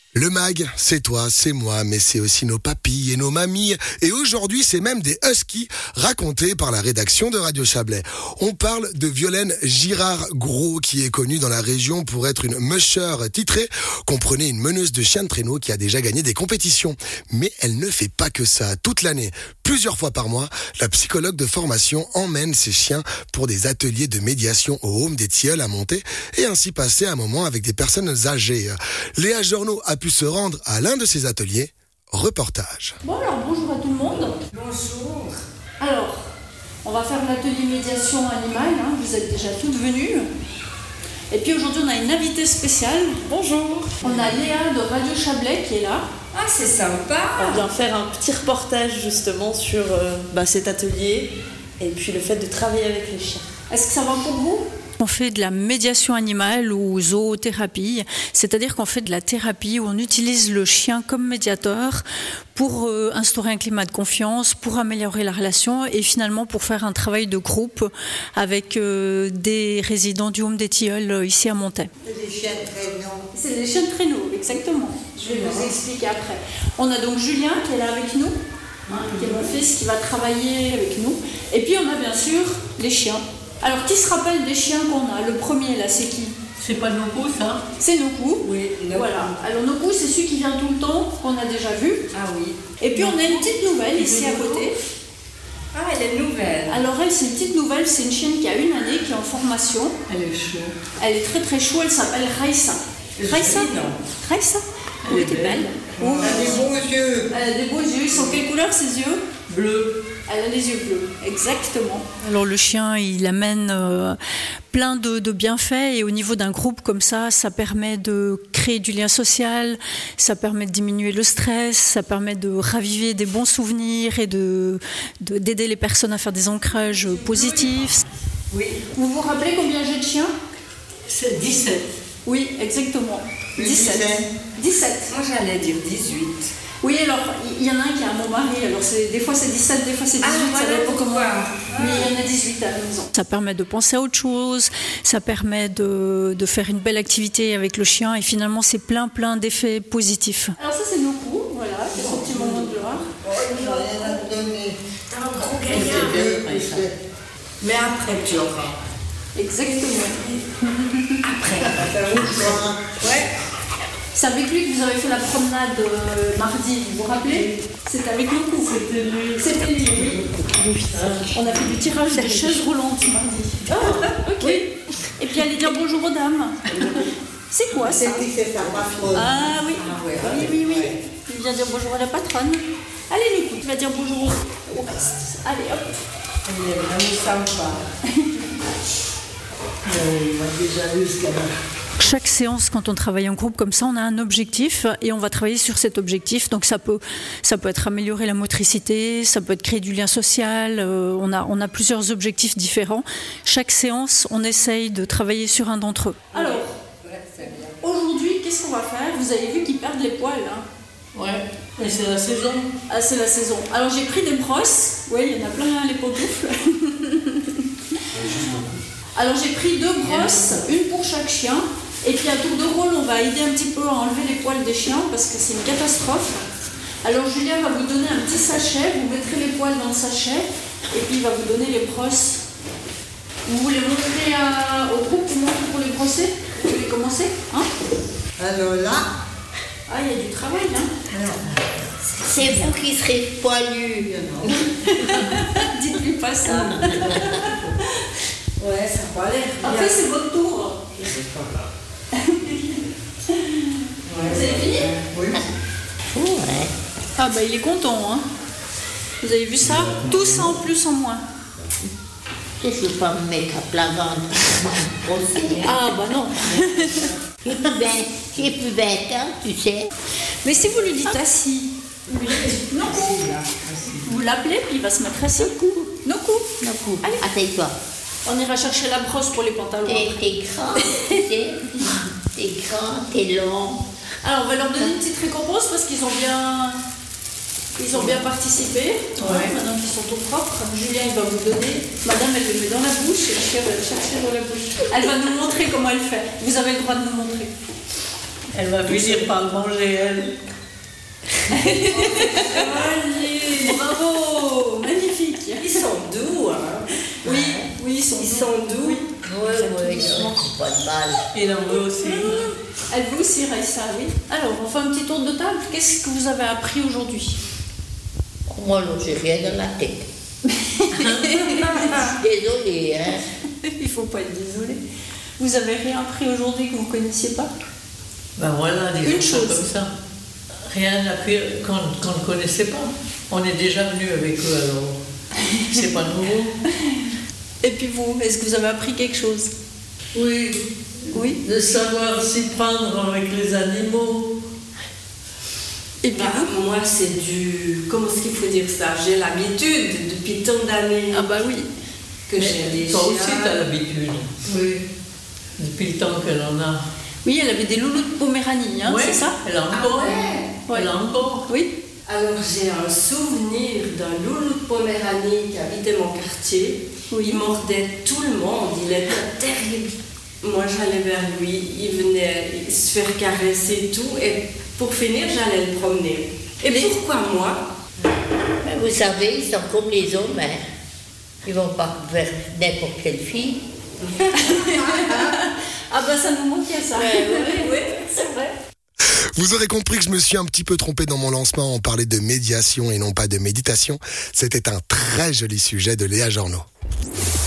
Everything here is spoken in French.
Le mag, c'est toi, c'est moi, mais c'est aussi nos papilles et nos mamies. Et aujourd'hui, c'est même des huskies racontés par la rédaction de Radio Chablais. On parle de Violaine Girard-Gros, qui est connue dans la région pour être une musher titrée. Comprenez, une meneuse de chiens de traîneau qui a déjà gagné des compétitions. Mais elle ne fait pas que ça. Toute l'année, plusieurs fois par mois, la psychologue de formation emmène ses chiens pour des ateliers de médiation au Home des Tilleuls à Monter et ainsi passer un moment avec des personnes âgées. Léa Journeau a pu se rendre à l'un de ces ateliers. Reportage. Bon alors, bonjour à tout le monde. Bonjour. Alors, on va faire l'atelier médiation animale, vous êtes déjà toutes venues. Et puis aujourd'hui, on a une invitée spéciale. Bonjour. On a Léa de Radio Chablais qui est là. Ah, c'est sympa. On vient faire un petit reportage justement sur cet atelier et puis le fait de travailler avec les chiens. Est-ce que ça va pour vous ? On fait de la médiation animale ou zoothérapie, c'est-à-dire qu'on fait de la thérapie où on utilise le chien comme médiateur pour instaurer un climat de confiance, pour améliorer la relation et finalement pour faire un travail de groupe avec des résidents du Home des Tilleuls ici à Montet. Les chiens de traîneau. C'est des chiens de traîneau, exactement. Je vais vous expliquer après. On a donc Julien qui est là avec nous, qui est mon fils qui va travailler avec nous. Et puis on a bien sûr les chiens. Alors, qui se rappelle des chiens qu'on a ? Le premier, là, c'est qui ? C'est pas Noku, ça ? C'est Noku. Oui, Noku. Voilà. Alors, Noku, c'est celui qui vient tout le temps, qu'on a déjà vu. Ah oui. Et puis, on a une petite nouvelle ici à côté. Ah, elle est nouvelle. Alors, elle, c'est une petite nouvelle. C'est une chienne qui a 1 année, qui est en formation. Elle est chou. Elle est très, très chou. Elle s'appelle Raissa. Raissa ? Non. Raissa ? Oui, t'es belle. Elle a des beaux yeux. Elle a des beaux yeux. Ils sont quelle couleur, ses yeux ? Bleu. Elle a les yeux bleus, exactement. Alors le chien, il amène plein de bienfaits et au niveau d'un groupe comme ça permet de créer du lien social, ça permet de diminuer le stress, ça permet de raviver des bons souvenirs et d'aider les personnes à faire des ancrages positifs. Oui. Vous vous rappelez combien j'ai de chiens ? C'est 17. Oui, exactement. 17. 17. Moi, j'allais dire 18. Oui, alors, il y en a un qui a mon mari, alors des fois c'est 17, des fois c'est 18, ça dépend comment. Mais il y en a 18 à la maison. Ça permet de penser à autre chose, ça permet de faire une belle activité avec le chien et finalement c'est plein d'effets positifs. Alors ça c'est Noku, voilà, c'est son petit moment de gloire. Oh, j'en ai rien à te donner. T'as un gros gaillard. Mais après, tu auras. Exactement. Après. Ouais. C'est avec lui que vous avez fait la promenade mardi, vous vous rappelez ? C'était avec Noku. C'était lui, oui. On a fait du tirage des chaises roulantes mardi. Ah, ok. Et puis allez dire bonjour aux dames. C'est quoi ça ? C'est ta patronne. Ah oui. Ah ouais. Oui. Il vient dire bonjour à la patronne. Allez Noku, tu vas dire bonjour au reste. Allez hop. Elle est vraiment sympa. Il m'a déjà vu ce qu'elle a. Chaque séance, quand on travaille en groupe comme ça, on a un objectif et on va travailler sur cet objectif. Donc ça peut être améliorer la motricité, ça peut être créer du lien social. On a plusieurs objectifs différents. Chaque séance, on essaye de travailler sur un d'entre eux. Alors, aujourd'hui, qu'est-ce qu'on va faire ? Vous avez vu qu'ils perdent les poils, hein ? Ouais, mais c'est la saison. Ah, c'est la saison. Alors j'ai pris des brosses. Oui, il y en a plein les pantoufles. Alors j'ai pris 2 brosses, une pour chaque chien. Et puis à tour de rôle, on va aider un petit peu à enlever les poils des chiens parce que c'est une catastrophe. Alors Julien va vous donner un petit sachet, vous mettrez les poils dans le sachet et puis il va vous donner les brosses. Vous voulez montrer au groupe comment pour les brosser ? Vous voulez commencer, hein ? Alors là, Ah, il y a du travail, hein ? c'est vous qui serez poilu. Dites-lui pas ça. Ouais, ça va l'air. Après, c'est votre tour. Vous avez fini ? Oui. Ouais. Ah bah il est content, hein. Vous avez vu ça ? Tout ça en plus en moins. Je ne veux pas me mettre à plat ventre. Ah bah non. J'ai plus bête, hein, tu sais. Mais si vous lui dites assis, vous lui dites Noku. Vous l'appelez puis il va se mettre assis. Noku. Allez. Asseye-toi. On ira chercher la brosse pour les pantalons. T'es grand, tu sais. T'es grand, t'es long. Alors on va leur donner une petite récompense parce qu'ils ont bien participé. Ouais. Maintenant qu'ils sont tout propres, Julien il va vous donner. Madame elle le met dans la bouche et le chien va le chercher dans la bouche. Elle va nous montrer comment elle fait. Vous avez le droit de nous montrer. Elle va finir par le manger, elle. Allez, bravo, magnifique. Ils sont doux, hein. Oui, ils sont doux. Oui. Ouais, c'est pas de mal. Et là, moi aussi. Elle vous aussi, Raissa, oui. Alors, on fait un petit tour de table. Qu'est-ce que vous avez appris aujourd'hui? Moi, non, j'ai rien dans la tête. Désolée, hein. Il faut pas être désolé. Vous avez rien appris aujourd'hui que vous ne connaissiez pas? Ben voilà, des Une chose comme ça. Rien appris qu'on ne connaissait pas. On est déjà venu avec eux, alors c'est pas nouveau. Et puis vous, est-ce que vous avez appris quelque chose? Oui, Oui. de savoir s'y prendre avec les animaux. Et puis vous? Moi, c'est du... Comment est-ce qu'il faut dire ça? J'ai l'habitude, depuis tant d'années, Ah bah oui. que j'ai des Toi aussi, chiens. tu as l'habitude. Oui. Depuis le temps qu'elle en a. Oui, elle avait des loulous de Poméranie, hein, Ouais, c'est ça? Elle a encore. Ouais. Elle a encore. Oui. Alors, j'ai un souvenir d'un loulou de Poméranie qui habitait mon quartier. Oui. Il mordait tout le monde, il était terrible. Moi, j'allais vers lui, il venait se faire caresser et tout, et pour finir, j'allais le promener. Et pourquoi moi? Vous savez, ils sont comme les hommes, hein. Ils vont pas vers n'importe quelle fille. Ah bah ça nous manquait ça. Oui, c'est vrai. Vous aurez compris que je me suis un petit peu trompé dans mon lancement. On parlait de médiation et non pas de méditation. C'était un très joli sujet de Léa Jornaud.